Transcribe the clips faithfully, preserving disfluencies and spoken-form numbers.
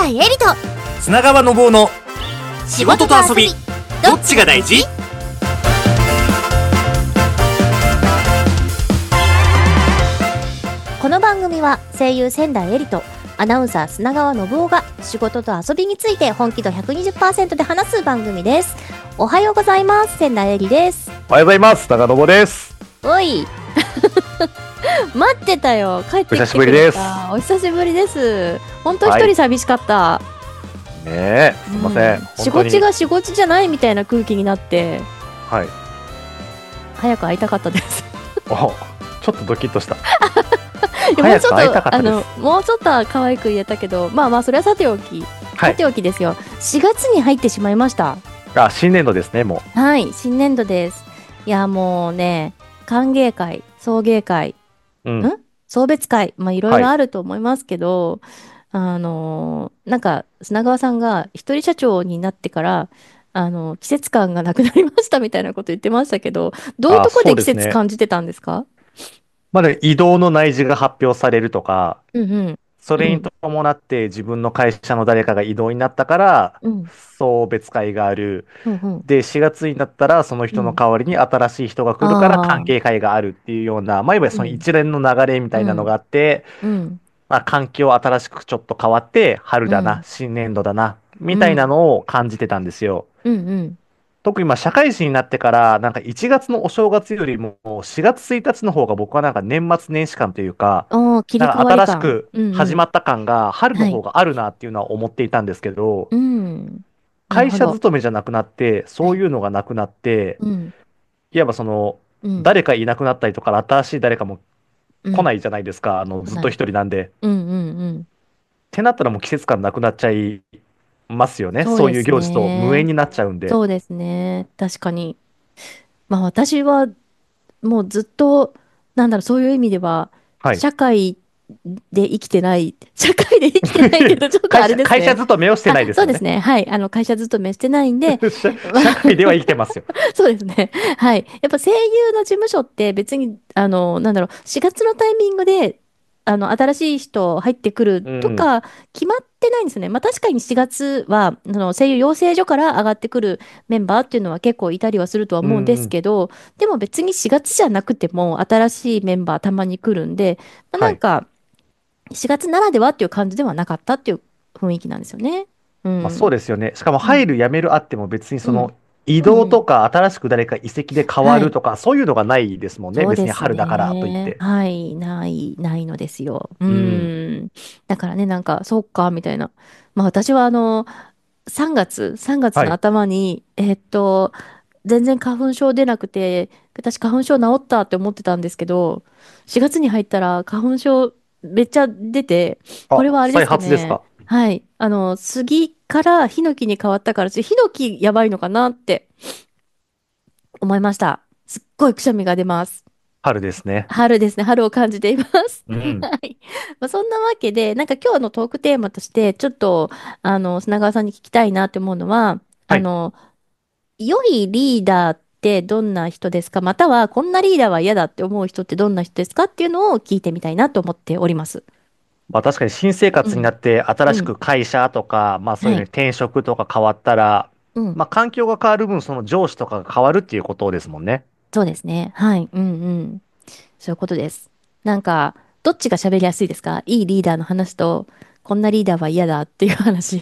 井絵里と砂川信夫の仕事と遊びどっちが大事？この番組は声優仙台絵里とアナウンサー砂川信夫が仕事と遊びについて本気度 ひゃくにじゅっパーセント で話す番組です。おはようございます。仙台絵里です。 おはようございます。砂川信夫です。 おい待ってたよ。帰ってきてくれた。 お久しぶりです。 お久しぶりです。本当一人寂しかった、はい、 ねえ、すみません、うん、 仕事が仕事じゃないみたいな空気になってはい早く会いたかったですお、ちょっとドキッとした早く会いたかったです。もうちょっとあのもうちょっとは可愛く言えたけど、まあまあそれはさておき、はい、さておきですよ。しがつに入ってしまいました。 あ、新年度ですね。もうはい新年度です。いやもうね、歓迎会、送迎会、うん、ん送別会、まあいろいろあると思いますけど、はい、あのー、なんか砂川さんが一人社長になってからあの季節感がなくなりましたみたいなこと言ってましたけど、どういうところで季節感じてたんですか？ まだ移動の内示が発表されるとか、 うんうん、 それに伴って自分の会社の誰かが異動になったから、うん、送別会がある、うんうん、でしがつになったらその人の代わりに新しい人が来るから関係会があるっていうような、まあいわゆるその一連の流れみたいなのがあって、うんうんまあ、環境新しくちょっと変わって春だな、うん、新年度だなみたいなのを感じてたんですよ。うんうん特にまあ社会人になってから、なんかいちがつのお正月よりもしがつついたちの方が僕はなんか年末年始感というか、なんか新しく始まった感が春の方があるなっていうのは思っていたんですけど、会社勤めじゃなくなって、そういうのがなくなって、いわばその、誰かいなくなったりとか、新しい誰かも来ないじゃないですか、あのずっと一人なんで。ってなったらもう季節感なくなっちゃいますよね。そう、そういう行事と無縁になっちゃうんで。 そうですね。確かに。まあ私はもうずっと、なんだろう、そういう意味では、はい、社会で生きてない、社会で生きてないけど、ちょっとあれですね。 会社勤めをしてないですよね。 そうですね。はい。あの、会社勤めしてないんで。 社会では生きてますよ。 そうですね。はい。やっぱ声優の事務所って別に、あの、なんだろう、しがつのタイミングで、あの、新しい人入ってくるとか、決まってないんですよね。うん、まあ確かにしがつは、あの、声優養成所から上がってくるメンバーっていうのは結構いたりはするとは思うんですけど、うん、でも別にしがつじゃなくても新しいメンバーたまに来るんで、まあ、なんか、しがつならではっていう感じではなかったっていう雰囲気なんですよね。うん、 まあそうですよね。しかも入る、辞めるあっても別にその、移動とか新しく誰か移籍で変わるとか、はい、そういうのがないですもんね。別に春だからといって。 はい、ない、ないのですよ。うん。うんだからね、なんか、そうか、みたいな。まあ私はあの、さんがつ、さんがつの頭に、はい、えー、っと、全然花粉症出なくて、私花粉症治ったって思ってたんですけど、しがつに入ったら花粉症めっちゃ出て、これはあれですかね。 再発ですか？ はい。あの、杉からヒノキに変わったから、ヒノキやばいのかなって思いました。すっごいくしゃみが出ます。 春ですね。 春ですね。春を感じています。 うん、 はい。まあ、そんなわけで、なんか今日のトークテーマとして、ちょっと、あの、砂川さんに聞きたいなって思うのは、はい、あの、良いリーダーってどんな人ですか？または、こんなリーダーは嫌だって思う人ってどんな人ですかっていうのを聞いてみたいなと思っております。 まあ確かに新生活になって新しく会社とか、うん、まあそういうのに転職とか変わったら、はい、まあ環境が変わる分その上司とかが変わるっていうことですもんね。 そうですね。はい。うんうん。そういうことです。なんか、どっちが喋りやすいですか？いいリーダーの話と、こんなリーダーは嫌だっていう話。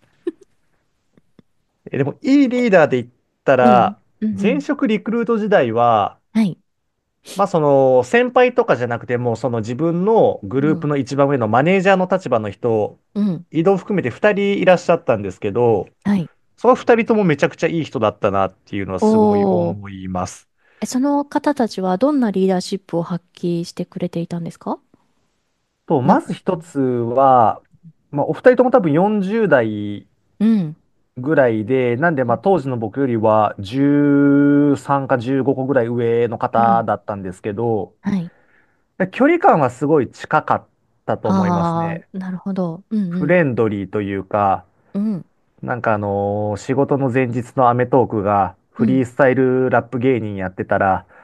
えでもいいリーダーで言ったら、うんうんうん、前職リクルート時代は、はい、まあその先輩とかじゃなくてもその自分のグループの一番上のマネージャーの立場の人、うん、移動含めてふたりいらっしゃったんですけど、はい、そのふたりともめちゃくちゃいい人だったなっていうのはすごい思います。 その方たちはどんなリーダーシップを発揮してくれていたんですか？ と、まず一つは、まあ、お二人とも多分よんじゅう代ぐらいで、うん、なんでまあ当時の僕よりはじゅうさんかじゅうごこぐらい上の方だったんですけど、うんはい距離感はすごい近かったと思いますね。 なるほど、うんうん。 フレンドリーというか、うん、なんかあのー仕事の前日のアメトークがフリースタイルラップ芸人やってたら、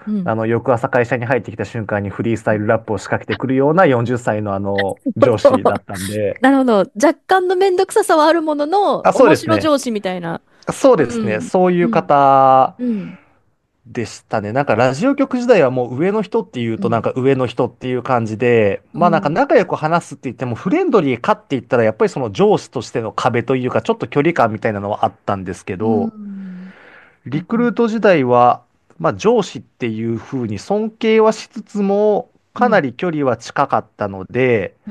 うん。 あの、翌朝会社に入ってきた瞬間にフリースタイルラップを仕掛けてくるようなよんじゅっさいのあの、上司だったんで、 なるほど。若干のめんどくささはあるものの、 あ、そうですね。 面白上司みたいな。 そうですね。 うん。 そういううん。 方うん。 でしたね。なんかラジオ局時代はもう上の人っていううん。 となんか上の人っていう感じで、まあなんかうん。 仲良く話すって言ってもフレンドリーかって言ったらやっぱりその上司としての壁というかちょっと距離感みたいなのはあったんですけうど、 ん。うリクルーん。 ト時代は、まあ上司っていう風に尊敬はしつつもかなうん。 り距離は近かったので、 うん。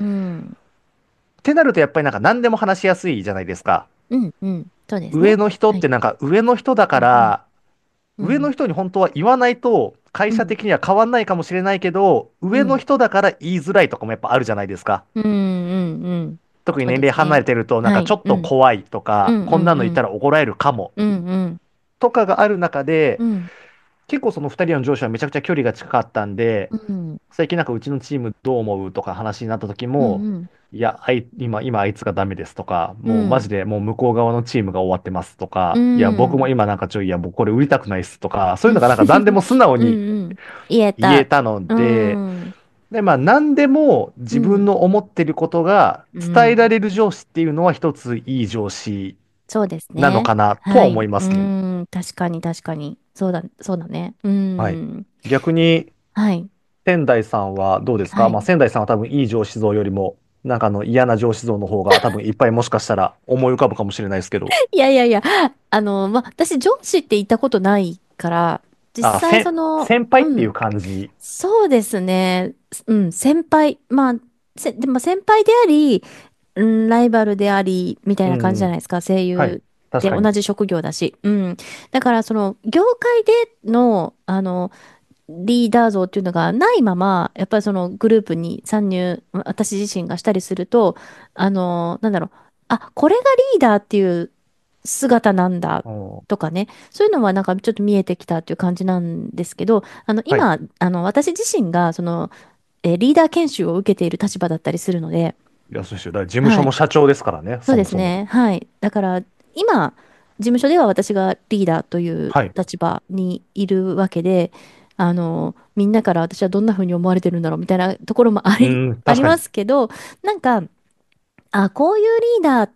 ってなるとやっぱりなんか何でも話しやすいじゃないですか。 うん。うん。そうですね。 上の人っはい。 てなんか上の人だかうん。 らうん。 上の人に本当は言わないと会うん。 社的には変わんないかもしれないけど、上のうん。 人だから言いづらいとかもやっぱあるじゃないですか。 うん。うん。うん。 特にそう年齢離ですね。 れてるとなんはい。 かちょっとうん。 怖いとか、 うん。うん。 こんなの言ったうん。 ら怒られるかもうん。うん。 とかがある中で、 うん。 結構そのふたりの上司はめちゃくちゃ距離が近かったんで、 うん。 最近なんかうちのチームどう思うとか話になった時うん。 も、 うん。 いや、あい、今、今あいつがダメですとか、 うもうマジん。 でもう向こう側のチームが終わってますとうか、いや、僕もん。 今なんかちょい、いや、僕これ売りたくないっすとか、そううん。 いうのがなんか何でも素直うん。 にうん。言えた。 言えたのうで、 ん。 で、まあ、何でも自分うん。 の思ってることがう伝えらん。 れる上司っていうのは一ついい上司そうですね。 なのかなとははい。う思いますね。 ーん。確かに、確かに。そうだ、そうだね。うーはい。 ん。 逆に、 はい。 仙台さんはどうですか？まあ、 はい。 仙台さんは多分いい上司像よりも、なんかあの嫌な上司像の方が多分いっぱいもしかしたら思い浮かぶかもしれないですけど。 いやいやいや、あの、ま、私、上司って言ったことないから、実あ、 際、 せ、 その、 先輩っていううん、 感じ。 そうですね。うん、先輩。まあ、せ、でも先輩であり、うん、ライバルであり、みたいな感じうんうん。 じゃないですか。声はい。 優確かに。 で同じ職業だし。うん。だから、その、業界での、あの、リーダー像っていうのがないまま、やっぱりそのグループに参入、私自身がしたりすると、あの、なんだろう、あ、これがリーダーっていう姿なんだおーとかね、そういうのはなんかちょっと見えてきたっていう感じなんですけど、あの、 はい。 今、あの、私自身が、その、えーリーダー研修を受けている立場だったりするので、 いや、そうですよ。だから事務所はい。 の社長ですからね、 そうそもそも。 ですね。はい。だから、今、事務所では私がリーダーというはい。 立場にいるわけで、あの、みんなから私はどんな風に思われてるんだろうみたいなところもあり、 うん、 ありま確かに。 すけど、なんか、あ、こういうリーダーって、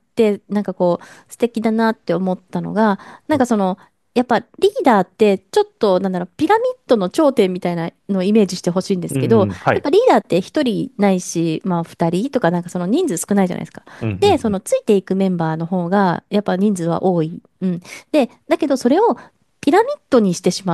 なんかこう、素敵だなって思ったのが、なんかその、やっぱリーダーってちょっとなんだろう、ピラミッドの頂点みたいなのをイメージしてほしいんですけど、 うん、はい。 やっぱリーダーって一人ないし、まあ二人とかなんかその人数少ないじゃないですか。 うん、うで、そん、 のついていくメンバーの方がやっぱ人数は多い。うん。で、だけどそれをピラミッドにしてしまって、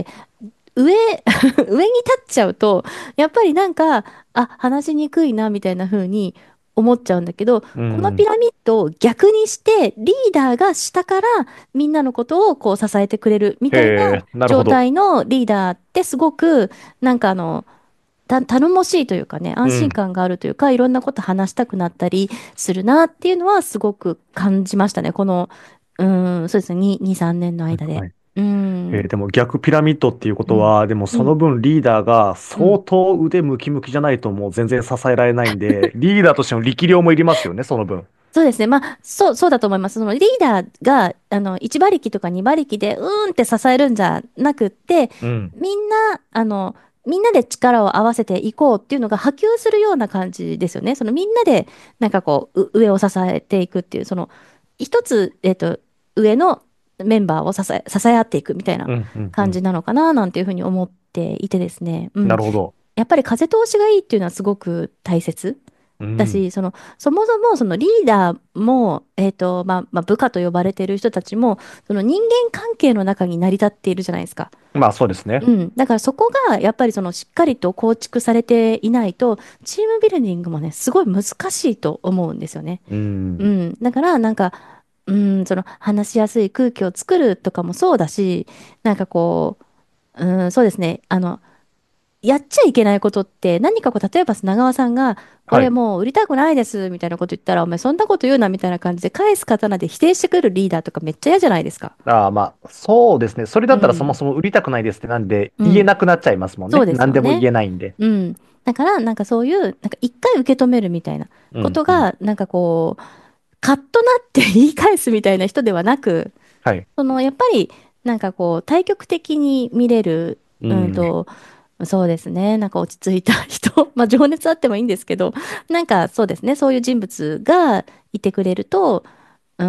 上、上に立っちゃうと、やっぱりなんか、あ、話しにくいなみたいな風に思っちゃうんだけど、 うん。 このうんピラミッドを逆にして、リーダーが下からみんなのことをこう支えてくれるみたいなへえ、なるほ状ど。 態のリーダーってすごく、なんかあの、た頼もしいというかね、安心うん。 感があるというか、いろんなこと話したくなったりするなっていうのはすごく感じましたね。この、うーん、そうですね、に、に、さんねんの間で。 はい。 うーえーん、 でも逆ピラミッドっていうこうん、 とは、でもうん、 その分リーダーがうん。 相当腕ムキムキじゃないともう全然支えられないんで、リーダーとしての力量もいりますよね、その分。 そうですね。まあ、そう、そうだと思います。そのリーダーが、あの、いち馬力とかに馬力で、うーんって支えるんじゃなくって、 うん。 みんな、あの、みんなで力を合わせていこうっていうのが波及するような感じですよね。そのみんなで、なんかこう、う上を支えていくっていう、その、一つ、えっと、上のメンバーを支え、支え合っていくみたいなうん、うん、うん。 感じなのかな、なんていうふうに思っていてですね。うん。 なるほど。 やっぱり風通しがいいっていうのはすごく大切。 うん。 だし、その、そもそもそのリーダーも、えっと、まあ、まあ、部下と呼ばれている人たちも、その人間関係の中に成り立っているじゃないですか。 まあそうですね。 うん。だからそこが、やっぱりその、しっかりと構築されていないと、チームビルディングもね、すごい難しいと思うんですよね。 うん。 うん。だから、なんか、うん、その、話しやすい空気を作るとかもそうだし、なんかこう、うん、そうですね。あの、やっちゃいけないことって何かこう、例えば砂川さんが、こはい。 れもう売りたくないですみたいなこと言ったら、お前そんなこと言うなみたいな感じで返す刀で否定してくるリーダーとかめっちゃ嫌じゃないですか。 ああ、まあ、そうですね。それだったらそもうん。 そも売りたくないですってなんで言えうん。 なくなっちゃいますもんね。 そうです何でも言よね。 えないんで。 うん。だから、なんかそういう、なんか一回受け止めるみたいなうん、うん。 ことが、なんかこう、カッとなって言い返すみたいな人ではなく、 はい。 その、やっぱり、なんかこう、対極的に見れるうん。 うんと、そうですね。なんか落ち着いた人、まあ情熱あってもいいんですけど、なんかそうですね。そういう人物がいてくれると、うん、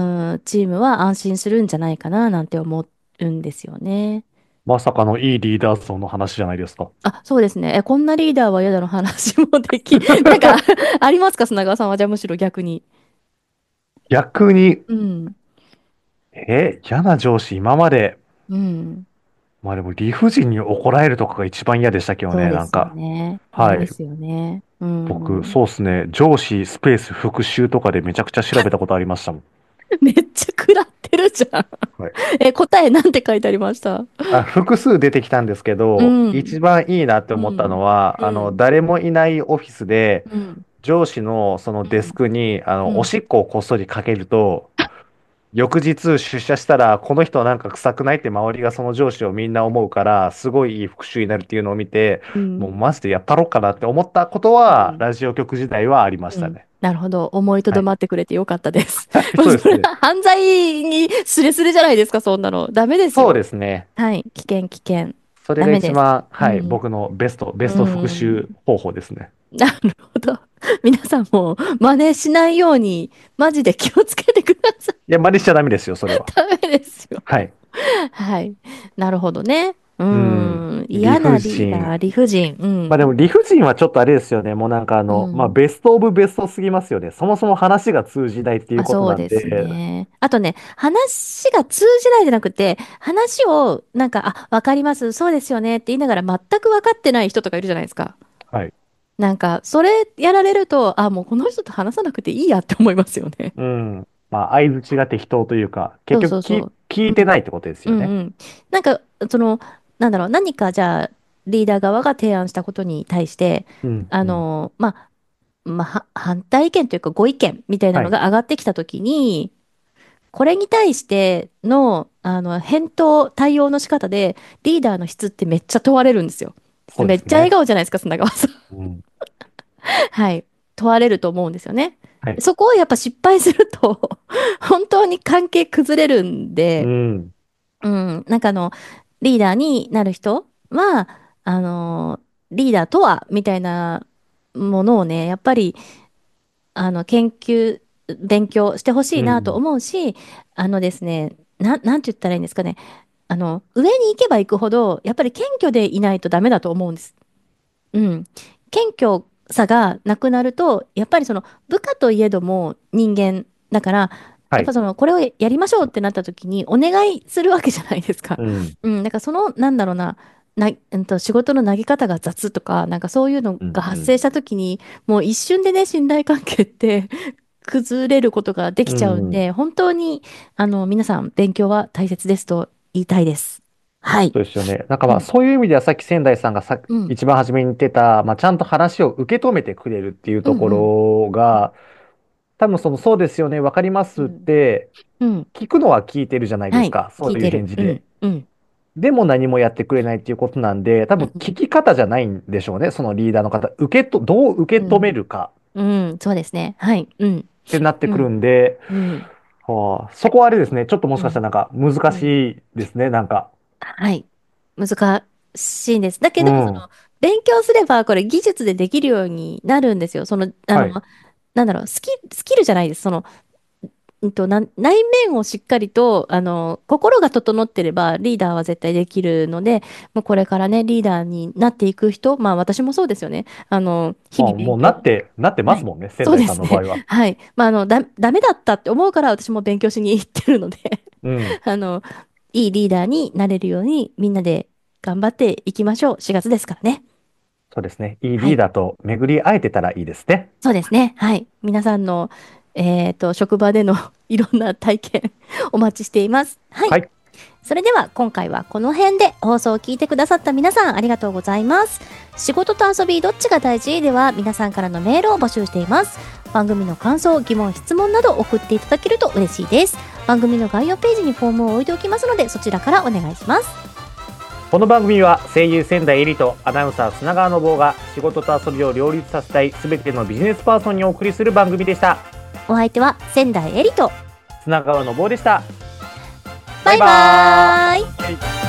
チームは安心するんじゃないかななんて思うんですよね。 まさかのいいリーダー像の話じゃないですか。 あ、そうですね。え、こんなリーダーは嫌だの話もでき、なんかありますか砂川さんは。じゃあむしろ逆に。 逆に、 うん。 え、嫌な上司今まで、 うん。 まあでも理不尽に怒られるとかが一番嫌でしたけどね、 そうですよなんか。 ね。嫌はい。 ですよね。う僕、 ん。 そうっすね。上司スペース復習とかでめちゃくちゃ調べたことありましたもん。 めっちゃ食らってるじゃん。 はい。 え、答えなんて書いてありました？ あ、複数出てきたんですけうど、 ん。 一番いいなって思ったのうん。 は、あの、 うん。 誰もいないオフィスで、 うん。 上司のそのデスうん。 クに、あの、おうん。 しっこをこっそりかけると、翌日出社したら、この人なんか臭くないって周りがその上司をみんな思うから、すごいいい復習になるっていうのを見て、 うん。 もうマジでやったろうかなって思ったことは、ラジオ局時代はありましうん。 たね。 なるほど。思いとはい。 どまってくれてよかったです。 はい、 まあ、そそうですね。 れは犯罪にスレスレじゃないですか、そんなの。ダメですそうでよ。 すね。 はい。危険、危険。 それがダメです。 一番、はい、 うん。 僕のベスト、ベうスト復習ん。 方法ですね。 なるほど。皆さんも真似しないように、マジで気をつけてください。 いや、真似しちゃダメですよ、それは。 ダメですよ。 はい。 はい。なるほどね。ううん。 ん。 理不嫌なリー尽。 ダー、理不尽。うん。 まあでも理不尽はちょっとあれですよね。もうなんかあの、まあうん。 ベストオブベストすぎますよね。そもそも話が通じないっていうあ、 ことなんそうですで、 ね。あとね、話が通じないじゃなくて、話を、なんか、あ、わかります、そうですよねって言いながら全く分かってない人とかいるじゃないですか。 はい。 なんか、それやられると、あ、もうこの人と話さなくていいやって思いますよね。 うん。まあ相槌が適当というか、結そう局聞、 そうそう。 聞いてないってことですよね。 うんうん。なんか、その、なんだろう、何かじゃあ、リーダー側が提案したことに対して、 うん。 あうん。 の、まあ、まあ、は反対意見というかご意見みたいなはい。 のが上がってきたときに、これに対しての、あの、返答、対応の仕方で、リーダーの質ってめっちゃ問われるんですよ。めっちゃ笑そうですね。 顔じゃないですか、砂川さん。 うん。 はい。問われると思うんですよね。 はい。 そこをやっぱ失敗すると本当に関係崩れるんで、 うん。 うん、なんかあの、リーダーになる人は、あの、リーダーとは、みたいなものをね、やっぱり、あの、研究、勉強してほしいなとうん。 思うし、あのですね、なん、なんて言ったらいいんですかね。あの、上に行けば行くほど、やっぱり謙虚でいないとダメだと思うんです。うん。謙虚さがなくなると、やっぱりその部下といえども人間だから、 はい。 やっぱその、これをやりましょうってなった時にお願いするわけじゃないですか。 うん。 うん。だからその、なんだろうな、な、うんと、仕事の投げ方が雑とか、なんかそういうのうん。うん。 が発生した時に、もう一瞬でね、信頼関係って崩れることができちゃうんうん。 で、本当に、あの、皆さん勉強は大切ですと言いたいです。はい。 そうですよね。なんかうん。 まあそういう意味ではさっき仙台さんがさ、 うん。 一番初めに言ってた、まあちゃんと話を受け止めてくれるっていうとこうん。うん。 ろが、多分そのそうですよね、わかりますっうん。 て、 うん。 聞くのは聞いてるじゃないではい。 すか。そういう聞いてる。 返事で。 うん。うん。 でも何もやってくれないっていうことなんで、多うん。 分聞き方じゃないんでしょうね。そのリーダーの方。受けと、どう受け止めうん。 るかうん。そうですね。はい。うん。 ってなってくるうん。 んで、 うん。 はあ、そこはあれですね。ちょっともしかしたうん。 らなんか難しうん。 いですね。なんか。 はい。難しいんです。だけど、そうん。 の、勉強すれば、これ技術でできるようになるんですよ。その、あの、 はい。 なんだろう、スキ、スキルじゃないです。その、うんと、な、内面をしっかりと、あの、心が整ってれば、リーダーは絶対できるので、もうこれからね、リーダーになっていく人、まあ私もそうですよね。あの、日々 あ、もうな勉強。 って、なってまはい。 すもんね。仙台そうですね。 さんの場合は。 はい。まあ、あの、だ、ダメだったって思うから私も勉強しに行ってるのでうん。 あの、いいリーダーになれるように、みんなで頑張っていきましょう。しがつですからね。 そうですね。いいはい。 リーダーと巡り会えてたらいいですね。 そうですね。はい。皆さんの、えっと、職場でのいろんな体験お待ちしています。はい。 はい。 それでは今回はこの辺で放送を聞いてくださった皆さんありがとうございます。仕事と遊びどっちが大事では皆さんからのメールを募集しています。番組の感想、疑問、質問など送っていただけると嬉しいです。番組の概要ページにフォームを置いておきますのでそちらからお願いします。 この番組は声優仙台エリとアナウンサー砂川の棒が仕事と遊びを両立させたいすべてのビジネスパーソンにお送りする番組でした。 お相手は仙台エリと砂川の棒でした。ババイイババーイ。 ーイ。